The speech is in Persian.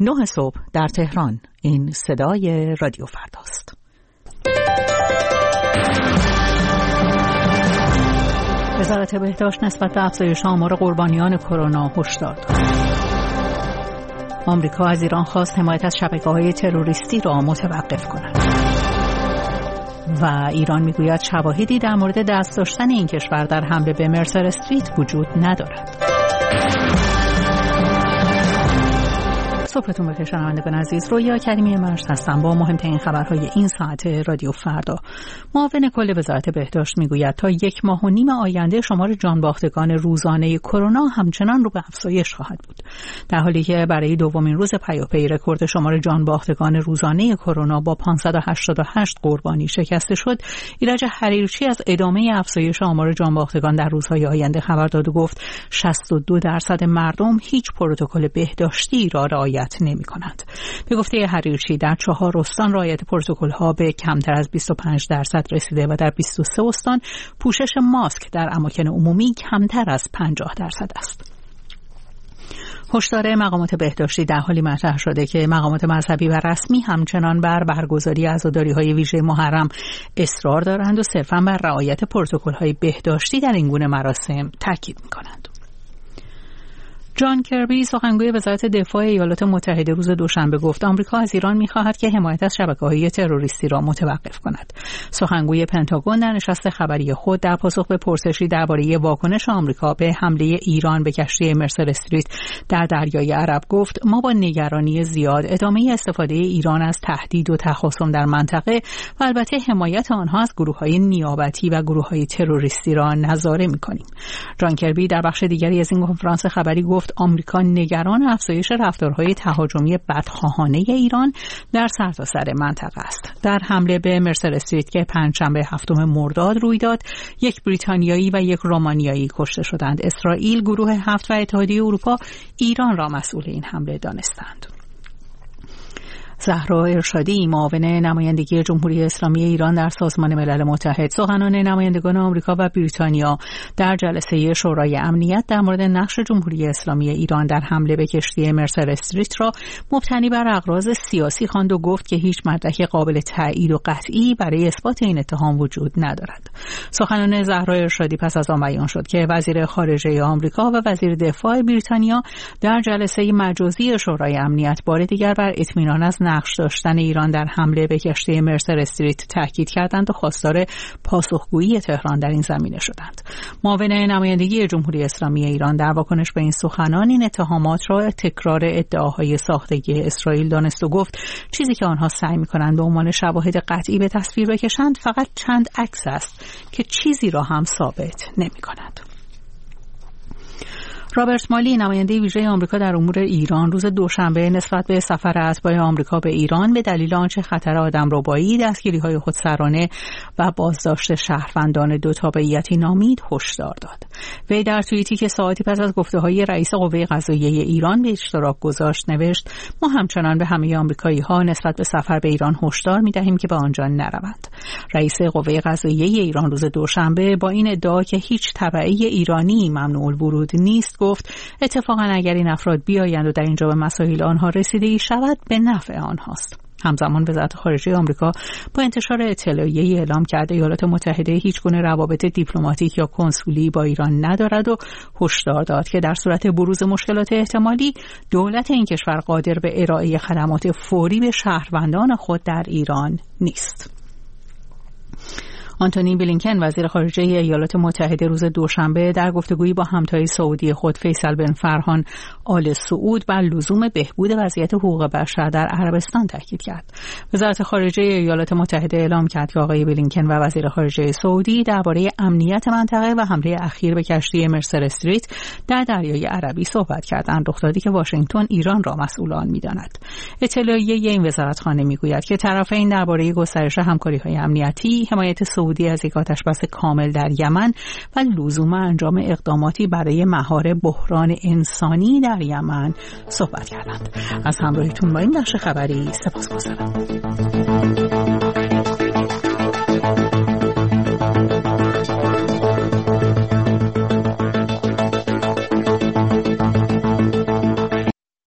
9 صبح در تهران. این صدای رادیو فرداست. وزارت بهداشت نسبت به افزایش آمار قربانیان کرونا هشدار داد. آمریکا از ایران خواست حمایت از شبکه‌های تروریستی را متوقف کند. و ایران میگوید شواهدی در مورد دست داشتن این کشور در حمله به مرسر استریت وجود ندارد. صبحتون بخیر شنوندگان عزیز، رویا کریمی مشت هستم با مهمترین خبرهای این ساعت رادیو فردا. معاون کل وزارت بهداشت میگوید تا 1.5 ماه آینده شمار جانباختگان روزانه کرونا همچنان رو به افزایش خواهد بود. در حالی که برای دومین روز پیاپی رکورد شمار جانباختگان روزانه کرونا با 588 قربانی شکسته شد، ایرج حریرچی از ادامه افزایش آمار جانباختگان در روزهای آینده خبر داد و گفت 62% مردم هیچ پروتکل بهداشتی را رعایت نمی‌کنند. به گفته حریرچی در 4 استان رعایت پروتکل‌ها به کمتر از 25% رسیده و در 23 استان پوشش ماسک در اماکن عمومی کمتر از 50% است. هشدار مقامات بهداشتی در حالی مطرح شده که مقامات مذهبی و رسمی همچنان بر برگزاری عزاداری‌های ویژه محرم اصرار دارند و صرفاً بر رعایت پروتکل‌های بهداشتی در این گونه مراسم تاکید می‌کنند. جان کربی سخنگوی وزارت دفاع ایالات متحده روز دوشنبه گفت آمریکا از ایران می‌خواهد که حمایت از شبکه‌های تروریستی را متوقف کند. سخنگوی پنتاگون در نشست خبری خود در پاسخ به پرسشی درباره واکنش آمریکا به حمله ایران به کشتی مرسر استریت در دریای عرب گفت ما با نگرانی زیاد ادامه استفاده ایران از تهدید و تخاصم در منطقه و البته حمایت آنها از گروه‌های نیابتی و گروه‌های تروریستی را نظاره می‌کنیم. جان کربی در بخش دیگری از این کنفرانس خبری گفت آمریکا نگران افزایش رفتارهای تهاجمی بدخواهانه ایران در سرتاسر منطقه است. در حمله به مرسر استریت که پنجشنبه 7 مرداد روی داد، 1 بریتانیایی و 1 رومانیایی کشته شدند. اسرائیل، گروه 7 و اتحادیه اروپا ایران را مسئول این حمله دانستند. زهرا ارشادی، معاون نمایندگی جمهوری اسلامی ایران در سازمان ملل متحد، سخنان نمایندگان آمریکا و بریتانیا در جلسه شورای امنیت در مورد نقش جمهوری اسلامی ایران در حمله به کشتی مرسر استریت را مبتنی بر اغراض سیاسی خواند و گفت که هیچ مدرک قابل تایید و قطعی برای اثبات این اتهام وجود ندارد. سخنان زهرا ارشادی پس از آن بیان شد که وزیر خارجه آمریکا و وزیر دفاع بریتانیا در جلسه مجازی شورای امنیت بار دیگر بر اطمینان از نقش داشتن ایران در حمله به کشتی مرسر استریت تاکید کردند و خواستار پاسخگویی تهران در این زمینه شدند. معاون نمایندگی جمهوری اسلامی ایران در واکنش به این سخنان این اتهامات را تکرار ادعاهای ساختگی اسرائیل دانست و گفت چیزی که آنها سعی می‌کنند به عنوان شواهد قطعی به تصویر بکشند فقط چند عکس است که چیزی را هم ثابت نمی‌کند. رابرت مالی، نماینده ویژه آمریکا در امور ایران، روز دوشنبه نسبت به سفر اتباع آمریکا به ایران به دلیل آنچه خطر آدمربایی، دستگیری‌های خودسرانه و بازداشت شهروندان 2 تابعیتی نامید هشدار داد. وی در توییتی که ساعتی پس از گفته‌های رئیس قوه قضاییه ایران به اشتراک گذاشت نوشت ما همچنان به همه آمریکایی‌ها نسبت به سفر به ایران هشدار می‌دهیم که به آنجا نروند. رئیس قوه قضاییه ایران روز دوشنبه با این ادعا که هیچ تبعی ایرانی ممنوع الورود نیست گفت اتفاقا اگر این افراد بیایند و در اینجا به مسائل آنها رسیدگی شود به نفع آنهاست. همزمان وزارت خارجه آمریکا با انتشار اطلاعیه‌ای اعلام کرده ایالات متحده هیچگونه روابط دیپلماتیک یا کنسولی با ایران ندارد و هشدار داد که در صورت بروز مشکلات احتمالی دولت این کشور قادر به ارائه خدمات فوری به شهروندان خود در ایران نیست. آنتونی بلینکن، وزیر خارجه ایالات متحده، روز دوشنبه در گفتگویی با همتای سعودی خود فیصل بن فرحان آل سعود بر لزوم بهبود وضعیت حقوق بشر در عربستان تاکید کرد. وزارت خارجه ایالات متحده اعلام کرد که آقای بلینکن و وزیر خارجه سعودی درباره امنیت منطقه و حمله اخیر به کشتی مرسر استریت در دریای عربی صحبت کردند، رخدادی که واشنگتن ایران را مسئول آن می‌داند. اطلاعیه این وزارتخانه می‌گوید که طرفین درباره گسترش همکاری‌های امنیتی، حمایت سعودی از یک آتشبس کامل در یمن و لزوم انجام اقداماتی برای مهار بحران انسانی در یمن صحبت کردند. از همراهیتون با این بخش خبری سپاسگزارم.